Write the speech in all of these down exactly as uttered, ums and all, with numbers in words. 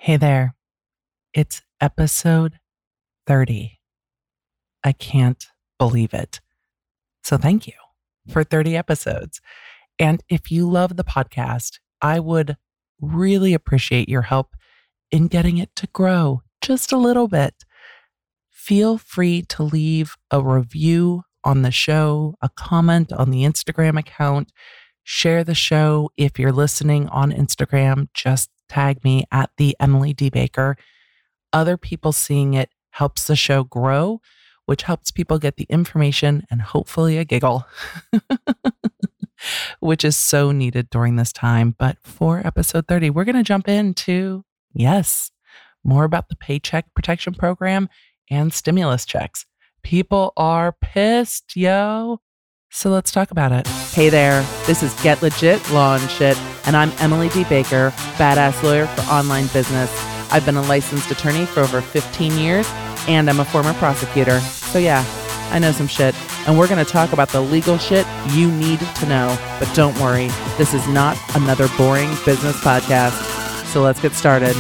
Hey there, it's episode thirty. I can't believe it. So thank you for thirty episodes. And if you love the podcast, I would really appreciate your help in getting it to grow just a little bit. Feel free to leave a review on the show, a comment on the Instagram account, share the show. If you're listening on Instagram, just tag me at the Emily D. Baker. Other people seeing it helps the show grow, which helps people get the information and hopefully a giggle, which is so needed during this time. But for episode thirty, we're going to jump into, yes, more about the Paycheck Protection Program and stimulus checks. People are pissed, yo. So let's talk about it. Hey there, this is Get Legit Law and Shit, and I'm Emily D. Baker, badass lawyer for online business. I've been a licensed attorney for over fifteen years, and I'm a former prosecutor. So yeah, I know some shit, and we're going to talk about the legal shit you need to know. But don't worry, this is not another boring business podcast. So let's get started.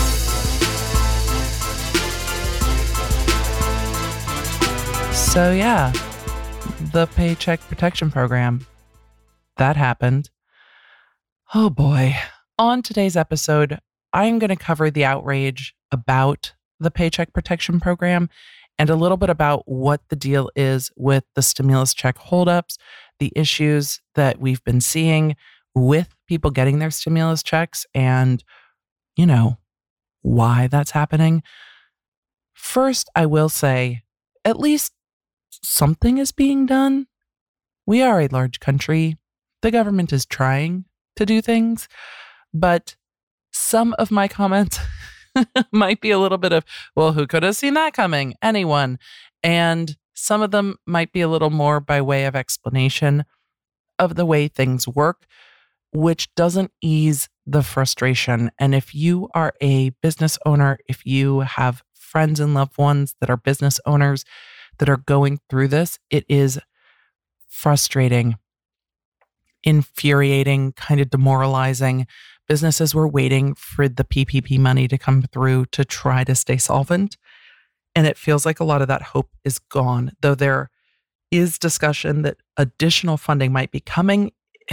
So yeah, the Paycheck Protection Program. That happened. Oh boy. On today's episode, I'm going to cover the outrage about the Paycheck Protection Program and a little bit about what the deal is with the stimulus check holdups, the issues that we've been seeing with people getting their stimulus checks, and, you know, why that's happening. First, I will say, at least something is being done. We are a large country. The government is trying to do things, but some of my comments might be a little bit of, well, who could have seen that coming? Anyone. And some of them might be a little more by way of explanation of the way things work, which doesn't ease the frustration. And if you are a business owner, if you have friends and loved ones that are business owners that are going through this, it is frustrating, infuriating, kind of demoralizing. Businesses were waiting for the P P P money to come through to try to stay solvent. And it feels like a lot of that hope is gone, though there is discussion that additional funding might be coming.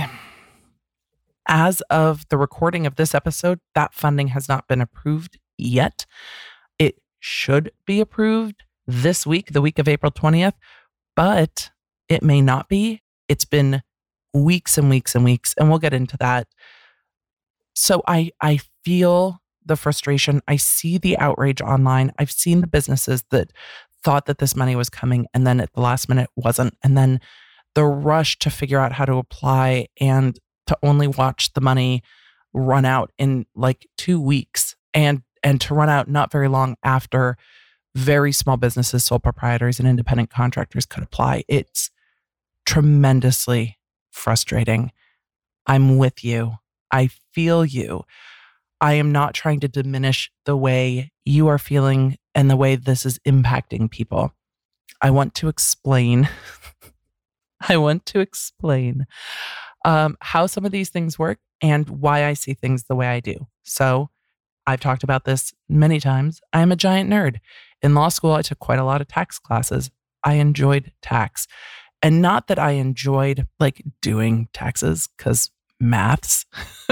As of the recording of this episode, that funding has not been approved yet. It should be approved this week, the week of April twentieth, but it may not be. It's been weeks and weeks and weeks, and we'll get into that. So I I feel the frustration. I see the outrage online. I've seen the businesses that thought that this money was coming and then at the last minute wasn't. And then the rush to figure out how to apply and to only watch the money run out in like two weeks and and to run out not very long after very small businesses, sole proprietors, and independent contractors could apply. It's tremendously frustrating. I'm with you. I feel you. I am not trying to diminish the way you are feeling and the way this is impacting people. I want to explain. I want to explain um, how some of these things work and why I see things the way I do. So I've talked about this many times. I am a giant nerd. In law school, I took quite a lot of tax classes. I enjoyed tax. And not that I enjoyed like doing taxes, because maths.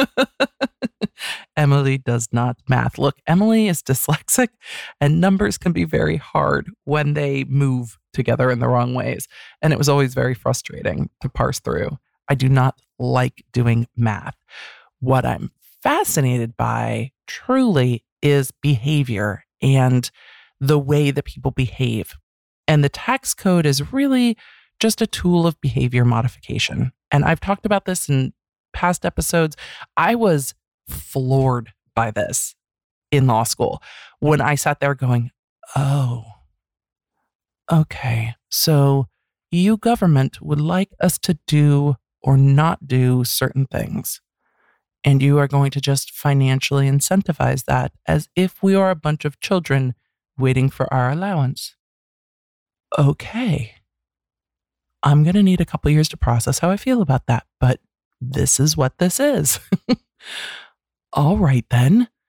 Emily does not math. Look, Emily is dyslexic and numbers can be very hard when they move together in the wrong ways. And it was always very frustrating to parse through. I do not like doing math. What I'm fascinated by truly is behavior and the way that people behave. And the tax code is really just a tool of behavior modification. And I've talked about this in past episodes. I was floored by this in law school when I sat there going, oh, okay, so you government would like us to do or not do certain things. And you are going to just financially incentivize that as if we are a bunch of children waiting for our allowance. Okay. I'm going to need a couple years to process how I feel about that, but this is what this is. All right, then.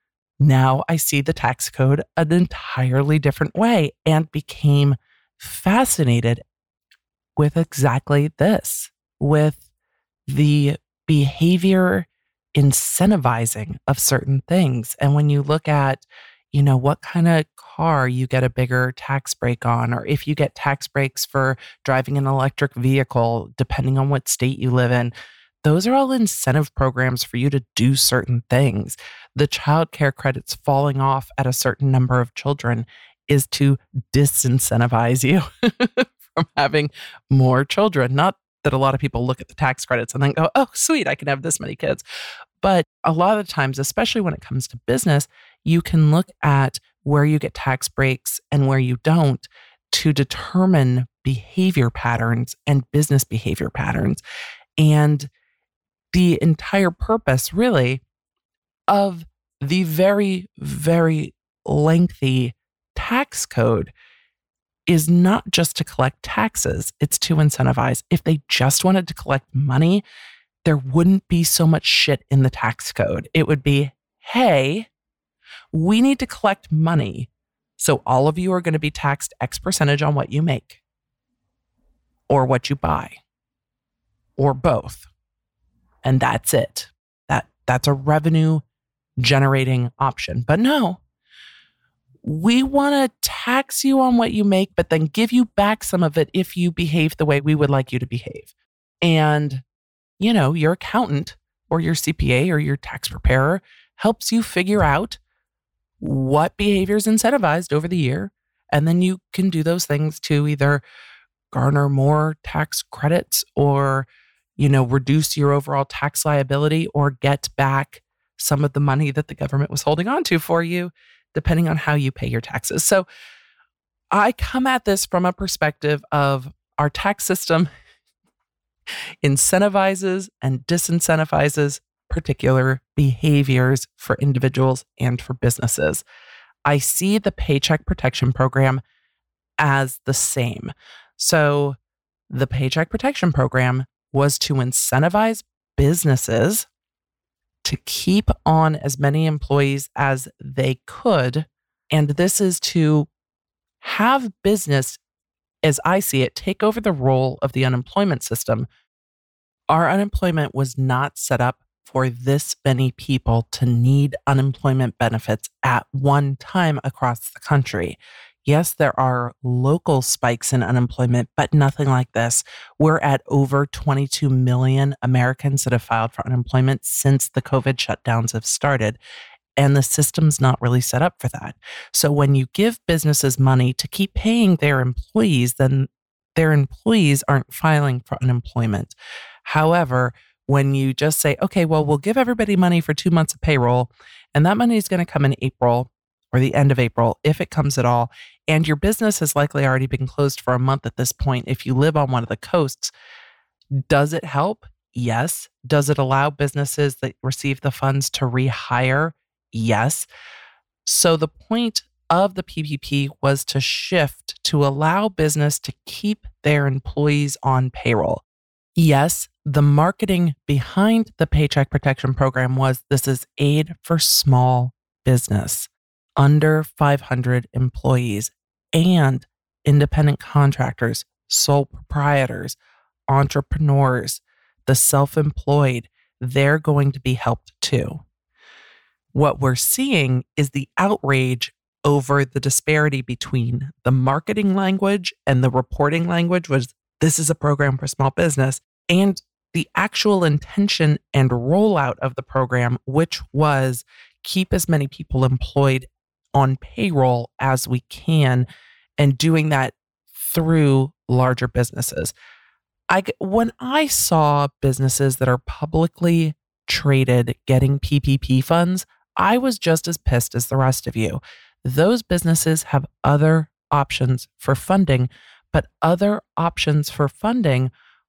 Now I see the tax code an entirely different way and became fascinated with exactly this, with the behavior incentivizing of certain things. And when you look at, you know, what kind of car you get a bigger tax break on, or if you get tax breaks for driving an electric vehicle, depending on what state you live in, those are all incentive programs for you to do certain things. The child care credits falling off at a certain number of children is to disincentivize you from having more children. Not that a lot of people look at the tax credits and then go, oh, sweet, I can have this many kids. But a lot of the times, especially when it comes to business, you can look at where you get tax breaks and where you don't to determine behavior patterns and business behavior patterns. And the entire purpose, really, of the very, very lengthy tax code is not just to collect taxes, it's to incentivize. If they just wanted to collect money, there wouldn't be so much shit in the tax code. It would be, hey, we need to collect money, so all of you are going to be taxed X percentage on what you make, or what you buy, or both. And that's it. That that's a revenue generating option. But no, we want to tax you on what you make, but then give you back some of it if you behave the way we would like you to behave. And, you know, your accountant or your C P A or your tax preparer helps you figure out what behavior is incentivized over the year. And then you can do those things to either garner more tax credits or, you know, reduce your overall tax liability or get back some of the money that the government was holding on to for you, depending on how you pay your taxes. So I come at this from a perspective of our tax system incentivizes and disincentivizes particular behaviors for individuals and for businesses. I see the Paycheck Protection Program as the same. So the Paycheck Protection Program was to incentivize businesses to keep on as many employees as they could. And this is to have business, as I see it, take over the role of the unemployment system. Our unemployment was not set up for this many people to need unemployment benefits at one time across the country. Yes, there are local spikes in unemployment, but nothing like this. We're at over twenty-two million Americans that have filed for unemployment since the COVID shutdowns have started. And the system's not really set up for that. So when you give businesses money to keep paying their employees, then their employees aren't filing for unemployment. However, when you just say, okay, well, we'll give everybody money for two months of payroll, and that money is going to come in April or the end of April, if it comes at all, and your business has likely already been closed for a month at this point if you live on one of the coasts, does it help? Yes. Does it allow businesses that receive the funds to rehire? Yes. So the point of the P P P was to shift to allow business to keep their employees on payroll. Yes, the marketing behind the Paycheck Protection Program was this is aid for small business, under five hundred employees, and independent contractors, sole proprietors, entrepreneurs, the self-employed. They're going to be helped too. What we're seeing is the outrage over the disparity between the marketing language and the reporting language was this is a program for small business, and the actual intention and rollout of the program, which was keep as many people employed on payroll as we can, and doing that through larger businesses. I, when I saw businesses that are publicly traded getting P P P funds, I was just as pissed as the rest of you. Those businesses have other options for funding, but other options for funding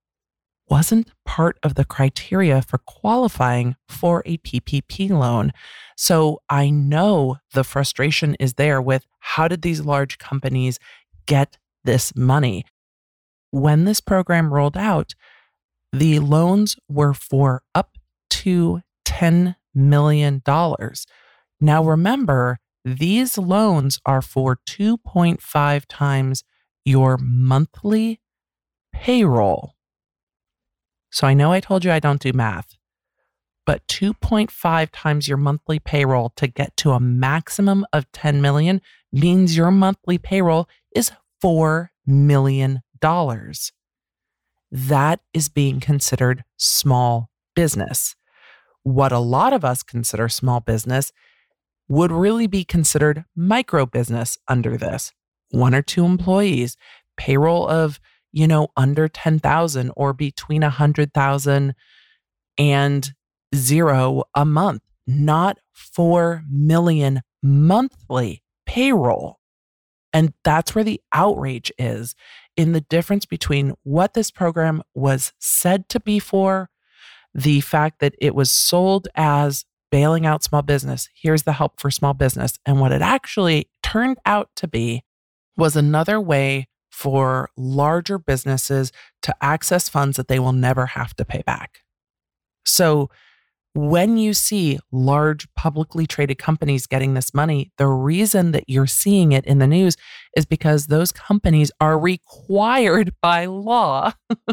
wasn't part of the criteria for qualifying for a P P P loan. So I know the frustration is there with how did these large companies get this money? When this program rolled out, the loans were for up to ten million dollars. Now remember, these loans are for two point five times your monthly payroll. So I know I told you I don't do math, but two point five times your monthly payroll to get to a maximum of ten million means your monthly payroll is four million dollars. That is being considered small business. What a lot of us consider small business would really be considered micro business under this. One or two employees, payroll of, you know, under ten thousand or between one hundred thousand and zero a month, not four million monthly payroll. And that's where the outrage is in the difference between what this program was said to be for, the fact that it was sold as bailing out small business. Here's the help for small business. And what it actually turned out to be was another way for larger businesses to access funds that they will never have to pay back. So when you see large publicly traded companies getting this money, the reason that you're seeing it in the news is because those companies are required by law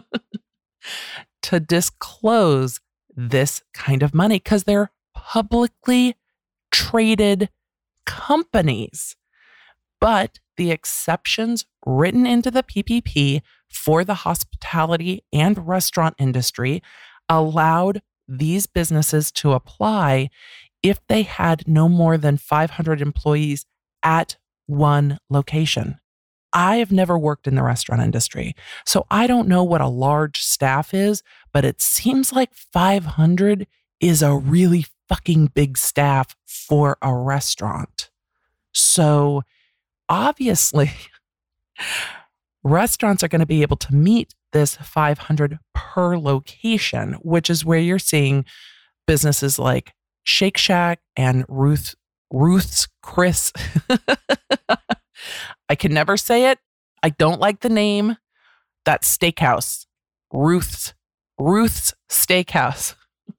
to disclose this kind of money because they're publicly traded companies. But the exceptions written into the P P P for the hospitality and restaurant industry allowed these businesses to apply if they had no more than five hundred employees at one location. I have never worked in the restaurant industry, so I don't know what a large staff is, but it seems like five hundred is a really fucking big staff for a restaurant. So obviously, restaurants are going to be able to meet this five hundred per location, which is where you're seeing businesses like Shake Shack and Ruth, Ruth's Chris. I can never say it. I don't like the name. That steakhouse, Ruth's, Ruth's Steakhouse.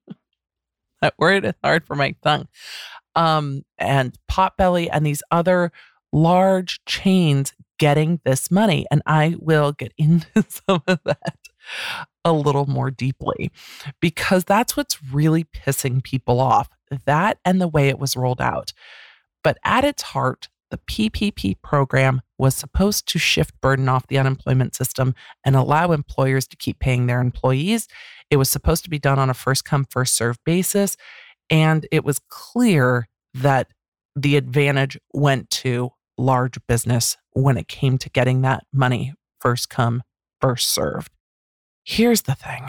That word is hard for my tongue. Um, and Potbelly and these other large chains getting this money. And I will get into some of that a little more deeply because that's what's really pissing people off, that and the way it was rolled out. But at its heart, the P P P program was supposed to shift burden off the unemployment system and allow employers to keep paying their employees. It was supposed to be done on a first come, first served basis. And it was clear that the advantage went to large business when it came to getting that money first come, first served. Here's the thing.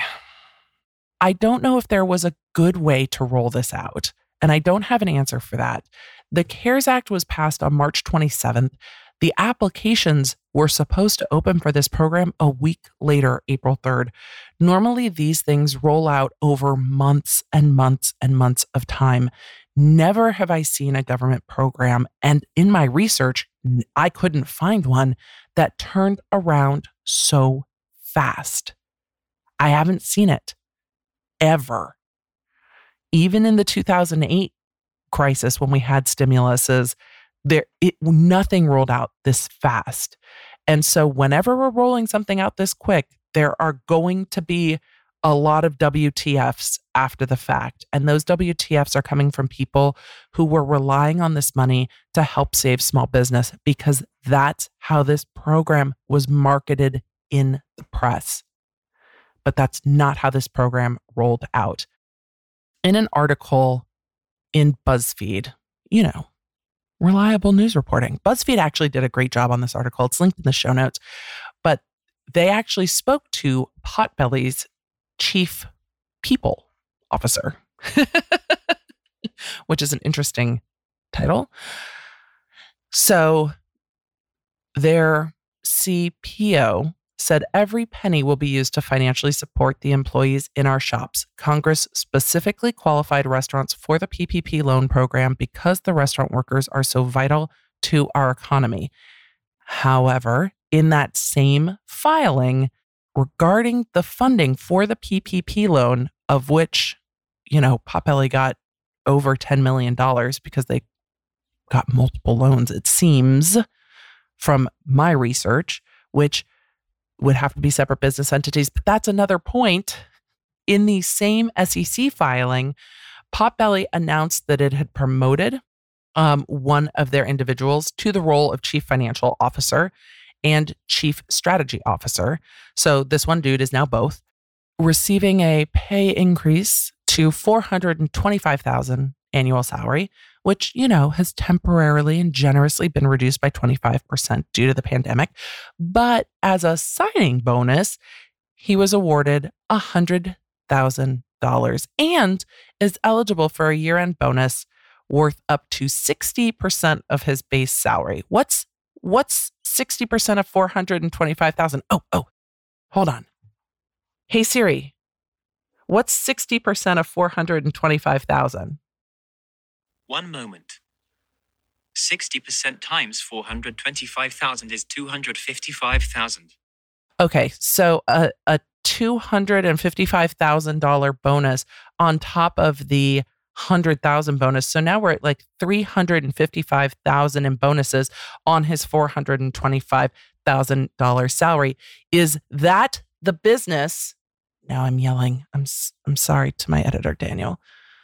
I don't know if there was a good way to roll this out, and I don't have an answer for that. The CARES Act was passed on March twenty-seventh. The applications were supposed to open for this program a week later, April third. Normally, these things roll out over months and months and months of time. Never have I seen a government program, and in my research, I couldn't find one that turned around so fast. I haven't seen it ever. Even in the two thousand eight crisis, when we had stimuluses, there it, nothing rolled out this fast. And so whenever we're rolling something out this quick, there are going to be a lot of W T Fs after the fact. And those W T Fs are coming from people who were relying on this money to help save small business because that's how this program was marketed in the press. But that's not how this program rolled out. In an article in BuzzFeed, you know, reliable news reporting. BuzzFeed actually did a great job on this article. It's linked in the show notes. But they actually spoke to Potbelly's chief people officer, which is an interesting title. So their C P O said every penny will be used to financially support the employees in our shops. Congress specifically qualified restaurants for the P P P loan program because the restaurant workers are so vital to our economy. However, in that same filing regarding the funding for the P P P loan, of which, you know, Potbelly got over ten million dollars because they got multiple loans, it seems, from my research, which would have to be separate business entities. But that's another point. In the same S E C filing, Potbelly announced that it had promoted um, one of their individuals to the role of chief financial officer and chief strategy officer. So this one dude is now both, receiving a pay increase to four hundred twenty-five thousand dollars annual salary, which, you know, has temporarily and generously been reduced by twenty-five percent due to the pandemic. But as a signing bonus, he was awarded one hundred thousand dollars and is eligible for a year-end bonus worth up to sixty percent of his base salary. What's what's sixty percent of four hundred twenty-five thousand dollars? Oh, oh, hold on. Hey Siri, what's sixty percent of four hundred twenty-five thousand dollars? One moment. sixty percent times four hundred twenty-five thousand is two hundred fifty-five thousand. Okay, so a, a two hundred fifty-five thousand dollars bonus on top of the one hundred thousand bonus. So now we're at like three hundred fifty-five thousand in bonuses on his four hundred twenty-five thousand dollars salary. Is that the business? Now I'm yelling. I'm I'm sorry to my editor, Daniel.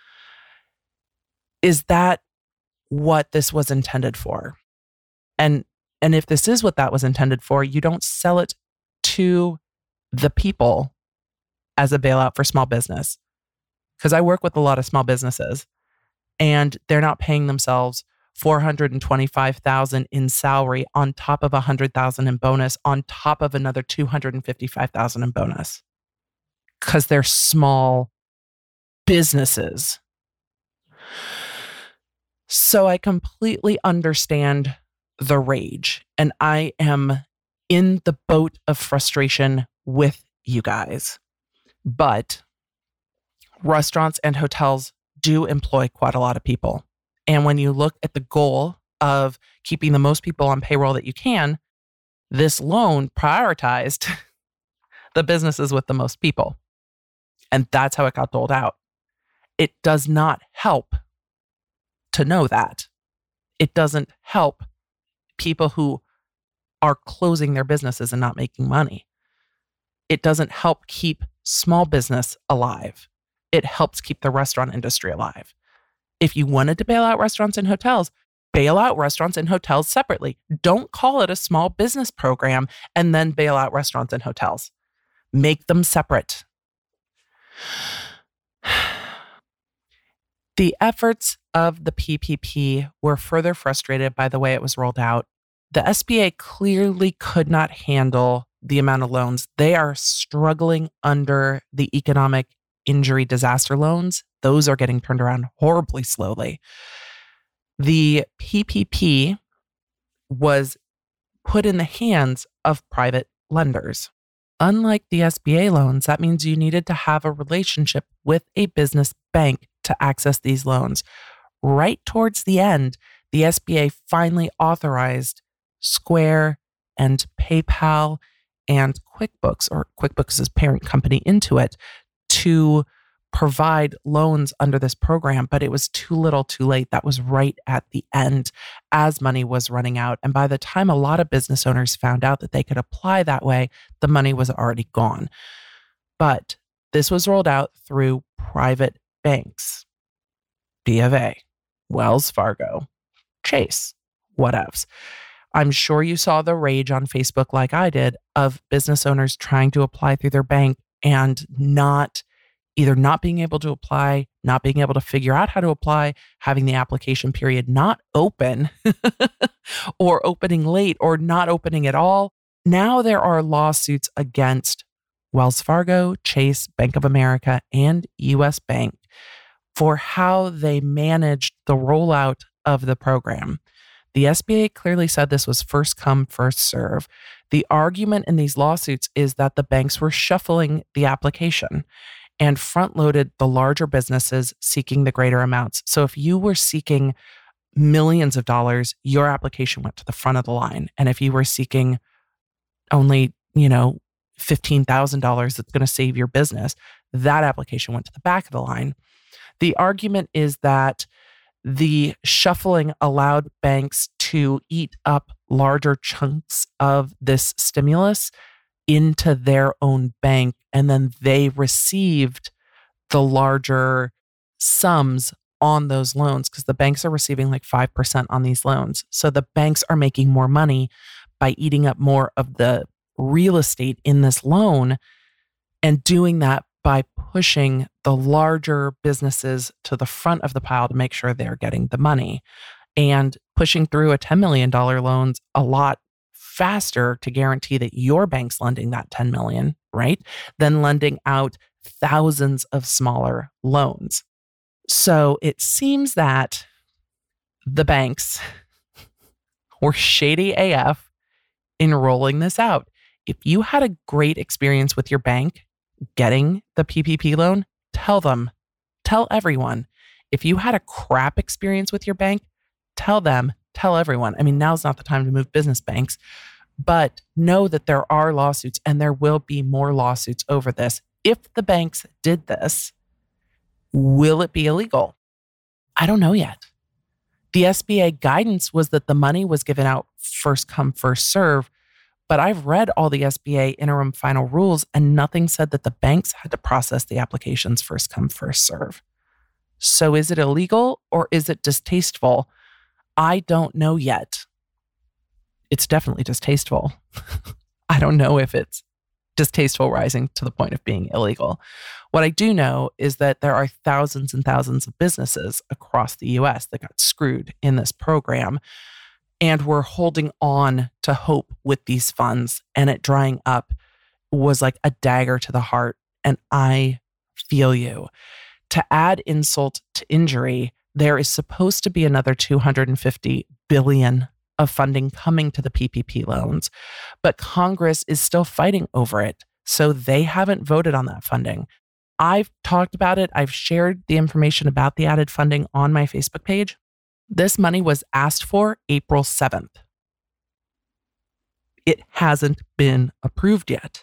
Is that what this was intended for? And and if this is what that was intended for, you don't sell it to the people as a bailout for small business. Because I work with a lot of small businesses and they're not paying themselves four hundred twenty-five thousand dollars in salary on top of one hundred thousand dollars in bonus, on top of another two hundred fifty-five thousand dollars in bonus. Because they're small businesses. So I completely understand the rage, and I am in the boat of frustration with you guys. But restaurants and hotels do employ quite a lot of people. And when you look at the goal of keeping the most people on payroll that you can, this loan prioritized the businesses with the most people. And that's how it got doled out. It does not help to know that. It doesn't help people who are closing their businesses and not making money. It doesn't help keep small business alive. It helps keep the restaurant industry alive. If you wanted to bail out restaurants and hotels, bail out restaurants and hotels separately. Don't call it a small business program and then bail out restaurants and hotels. Make them separate. The efforts of the P P P were further frustrated by the way it was rolled out. The S B A clearly could not handle the amount of loans. They are struggling under the economic injury disaster loans. Those are getting turned around horribly slowly. The P P P was put in the hands of private lenders. Unlike the S B A loans, that means you needed to have a relationship with a business bank to access these loans. Right towards the end, the S B A finally authorized Square and PayPal and QuickBooks, or QuickBooks' parent company, Intuit, to provide loans under this program, but it was too little too late. That was right at the end as money was running out. And by the time a lot of business owners found out that they could apply that way, the money was already gone. But this was rolled out through private banks, B of A, Wells Fargo, Chase, whatevs. I'm sure you saw the rage on Facebook like I did of business owners trying to apply through their bank and not either not being able to apply, not being able to figure out how to apply, having the application period not open or opening late or not opening at all. Now there are lawsuits against Wells Fargo, Chase, Bank of America, and U S Bank for how they managed the rollout of the program. The S B A clearly said this was first come, first serve. The argument in these lawsuits is that the banks were shuffling the application and front-loaded the larger businesses seeking the greater amounts. So if you were seeking millions of dollars, your application went to the front of the line. And if you were seeking only, you know, fifteen thousand dollars that's going to save your business, that application went to the back of the line. The argument is that The shuffling allowed banks to eat up larger chunks of this stimulus into their own bank, and then they received the larger sums on those loans because the banks are receiving like five percent on these loans. So the banks are making more money by eating up more of the real estate in this loan, and doing that by pushing the larger businesses to the front of the pile to make sure they're getting the money, and pushing through a ten million dollars loans a lot faster to guarantee that your bank's lending that ten million dollars, right? Than lending out thousands of smaller loans. So it seems that the banks were shady A F in rolling this out. If you had a great experience with your bank getting the P P P loan, tell them, tell everyone. If you had a crap experience with your bank, tell them, tell everyone. I mean, now's not the time to move business banks, but know that there are lawsuits and there will be more lawsuits over this. If the banks did this, will it be illegal? I don't know yet. The S B A guidance was that the money was given out first come, first serve. But I've read all the S B A interim final rules, and nothing said that the banks had to process the applications first come, first serve. So is it illegal or is it distasteful? I don't know yet. It's definitely distasteful. I don't know if it's distasteful rising to the point of being illegal. What I do know is that there are thousands and thousands of businesses across the U S that got screwed in this program. And we're holding on to hope with these funds, and it drying up was like a dagger to the heart. And I feel you. To add insult to injury, there is supposed to be another two hundred fifty billion dollars of funding coming to the P P P loans, but Congress is still fighting over it. So they haven't voted on that funding. I've talked about it. I've shared the information about the added funding on my Facebook page. This money was asked for April seventh. It hasn't been approved yet.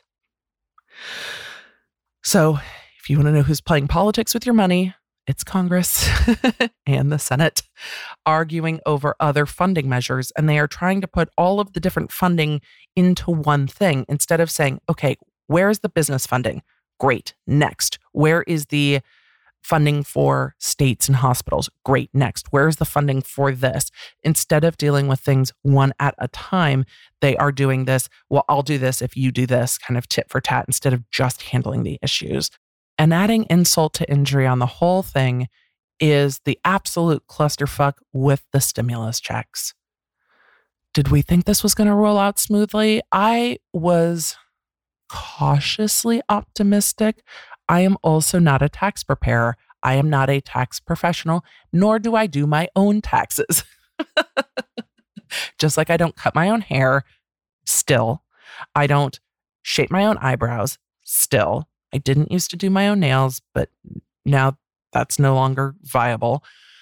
So if you want to know who's playing politics with your money, it's Congress and the Senate arguing over other funding measures. And they are trying to put all of the different funding into one thing instead of saying, okay, where's the business funding? Great. Next. Where is the funding for states and hospitals? Great. Next. Where's the funding for this? Instead of dealing with things one at a time, they are doing this, well, I'll do this if you do this, kind of tit for tat, instead of just handling the issues. And adding insult to injury on the whole thing is the absolute clusterfuck with the stimulus checks. Did we think this was going to roll out smoothly? I was cautiously optimistic. I am also not a tax preparer. I am not a tax professional, nor do I do my own taxes. Just like I don't cut my own hair, still. I don't shape my own eyebrows, still. I didn't used to do my own nails, but now that's no longer viable.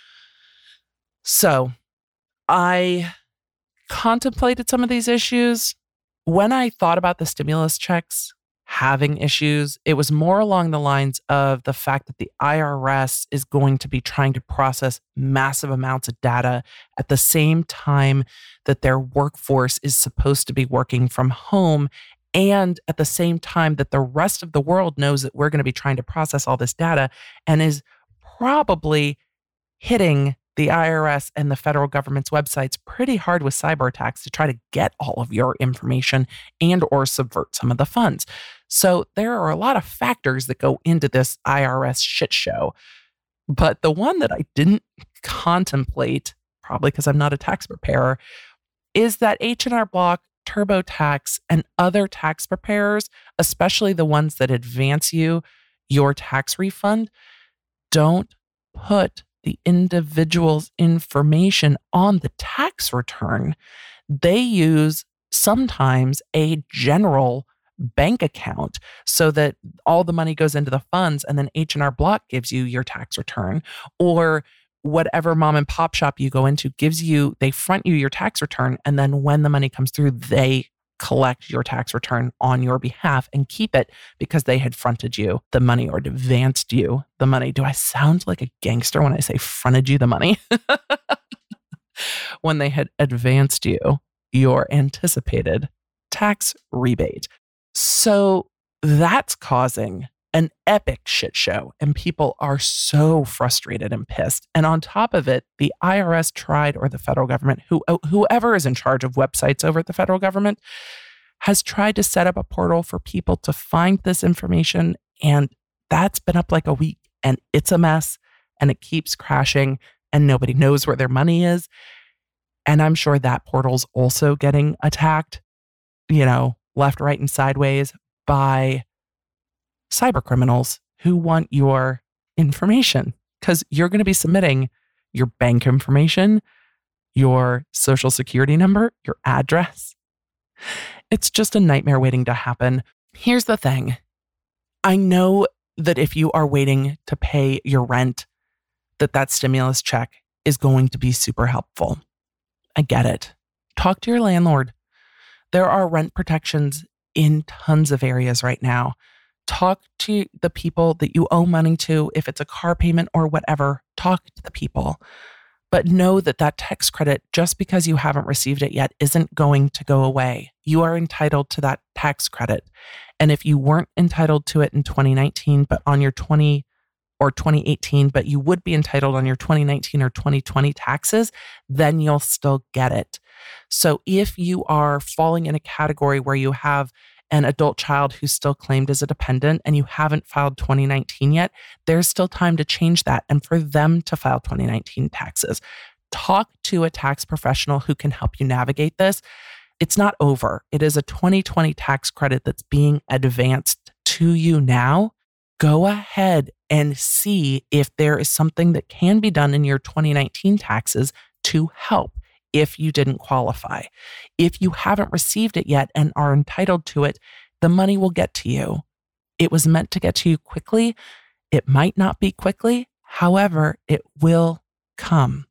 So I contemplated some of these issues. When I thought about the stimulus checks having issues, it was more along the lines of the fact that the I R S is going to be trying to process massive amounts of data at the same time that their workforce is supposed to be working from home, and at the same time that the rest of the world knows that we're going to be trying to process all this data and is probably hitting the I R S and the federal government's websites pretty hard with cyber attacks to try to get all of your information and or subvert some of the funds. So there are a lot of factors that go into this I R S shit show. But the one that I didn't contemplate, probably because I'm not a tax preparer, is that H and R Block, TurboTax, and other tax preparers, especially the ones that advance you your tax refund, don't put the individual's information on the tax return. They use sometimes a general bank account so that all the money goes into the funds, and then H and R Block gives you your tax return, or whatever mom and pop shop you go into gives you, they front you your tax return, and then when the money comes through, they collect your tax return on your behalf and keep it because they had fronted you the money or advanced you the money. Do I sound like a gangster when I say fronted you the money? When they had advanced you your anticipated tax rebate. So that's causing an epic shit show, and people are so frustrated and pissed. And on top of it, the I R S tried, or the federal government, who, whoever is in charge of websites over at the federal government, has tried to set up a portal for people to find this information. And that's been up like a week, and it's a mess, and it keeps crashing, and nobody knows where their money is. And I'm sure that portal's also getting attacked, you know, left, right, and sideways by cyber criminals who want your information, because you're going to be submitting your bank information, your social security number, your address. It's just a nightmare waiting to happen. Here's the thing. I know that if you are waiting to pay your rent, that that stimulus check is going to be super helpful. I get it. Talk to your landlord. There are rent protections in tons of areas right now. Talk to the people that you owe money to. If it's a car payment or whatever, talk to the people. But know that that tax credit, just because you haven't received it yet, isn't going to go away. You are entitled to that tax credit. And if you weren't entitled to it in twenty nineteen, but on your twenty or twenty eighteen, but you would be entitled on your twenty nineteen or twenty twenty taxes, then you'll still get it. So if you are falling in a category where you have an adult child who's still claimed as a dependent and you haven't filed twenty nineteen yet, there's still time to change that and for them to file twenty nineteen taxes. Talk to a tax professional who can help you navigate this. It's not over. It is a twenty twenty tax credit that's being advanced to you now. Go ahead and see if there is something that can be done in your twenty nineteen taxes to help if you didn't qualify. If you haven't received it yet and are entitled to it, the money will get to you. It was meant to get to you quickly. It might not be quickly. However, it will come.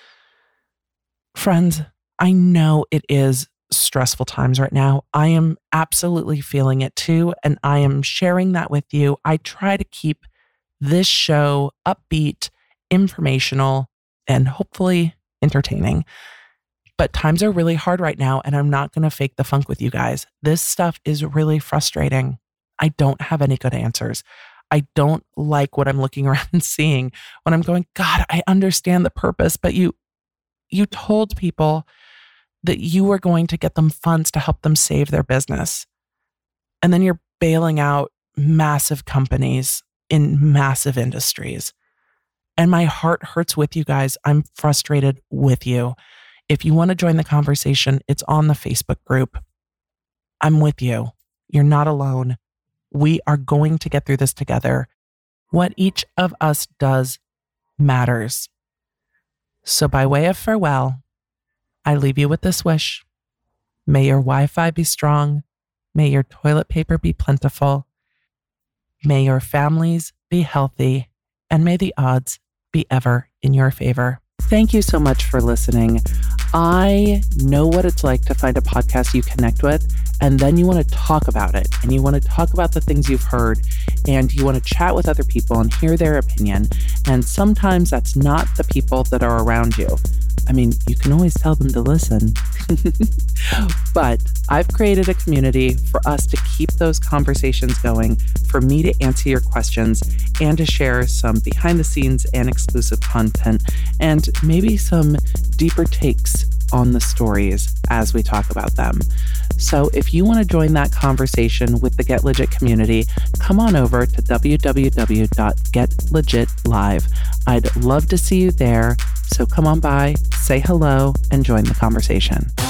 Friends, I know it is stressful times right now. I am absolutely feeling it too, and I am sharing that with you. I try to keep this show upbeat, informational, and hopefully entertaining. But times are really hard right now, and I'm not going to fake the funk with you guys. This stuff is really frustrating. I don't have any good answers. I don't like what I'm looking around and seeing when I'm going, God, I understand the purpose, but you, you told people that you were going to get them funds to help them save their business. And then you're bailing out massive companies in massive industries. And my heart hurts with you guys. I'm frustrated with you. If you want to join the conversation, it's on the Facebook group. I'm with you. You're not alone. We are going to get through this together. What each of us does matters. So by way of farewell, I leave you with this wish. May your Wi-Fi be strong. May your toilet paper be plentiful. May your families be healthy. And may the odds be ever in your favor. Thank you so much for listening. I know what it's like to find a podcast you connect with, and then you want to talk about it, and you want to talk about the things you've heard, and you want to chat with other people and hear their opinion. And sometimes that's not the people that are around you. I mean, you can always tell them to listen. But I've created a community for us to keep those conversations going, for me to answer your questions, and to share some behind the scenes and exclusive content, and maybe some deeper takes on the stories as we talk about them. So if you want to join that conversation with the Get Legit community, come on over to w w w dot get legit live. I'd love to see you there. So come on by, say hello, and join the conversation.